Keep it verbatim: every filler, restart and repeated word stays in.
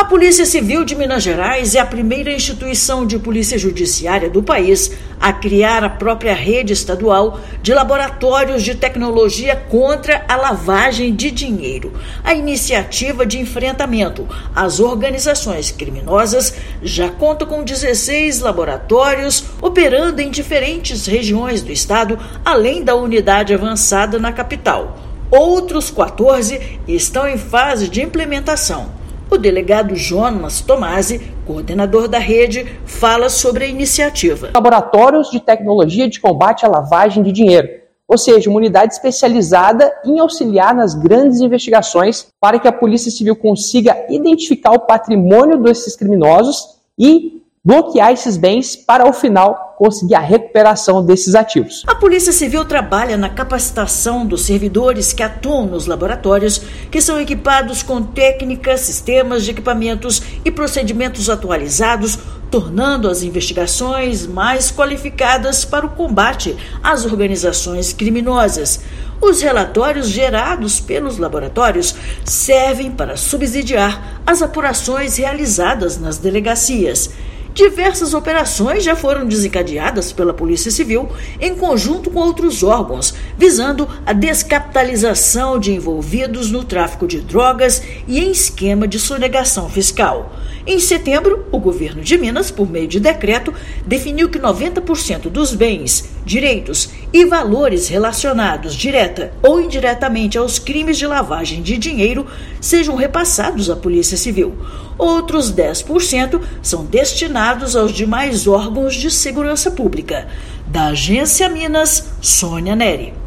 A Polícia Civil de Minas Gerais é a primeira instituição de polícia judiciária do país a criar a própria rede estadual de laboratórios de tecnologia contra a lavagem de dinheiro. A iniciativa de enfrentamento às organizações criminosas já conta com dezesseis laboratórios operando em diferentes regiões do estado, além da unidade avançada na capital. Outros quatorze estão em fase de implementação. O delegado Jonas Tomasi, coordenador da rede, fala sobre a iniciativa. Laboratórios de tecnologia de combate à lavagem de dinheiro, ou seja, uma unidade especializada em auxiliar nas grandes investigações para que a Polícia Civil consiga identificar o patrimônio desses criminosos e bloquear esses bens para, ao final, conseguir a recuperação desses ativos. A Polícia Civil trabalha na capacitação dos servidores que atuam nos laboratórios, que são equipados com técnicas, sistemas de equipamentos e procedimentos atualizados, tornando as investigações mais qualificadas para o combate às organizações criminosas. Os relatórios gerados pelos laboratórios servem para subsidiar as apurações realizadas nas delegacias. Diversas operações já foram desencadeadas pela Polícia Civil em conjunto com outros órgãos, visando a descapitalização de envolvidos no tráfico de drogas e em esquema de sonegação fiscal. Em setembro, o governo de Minas, por meio de decreto, definiu que noventa por cento dos bens, direitos e valores relacionados direta ou indiretamente aos crimes de lavagem de dinheiro sejam repassados à Polícia Civil. Outros dez por cento são destinados aos demais órgãos de segurança pública. Da Agência Minas, Sônia Neri.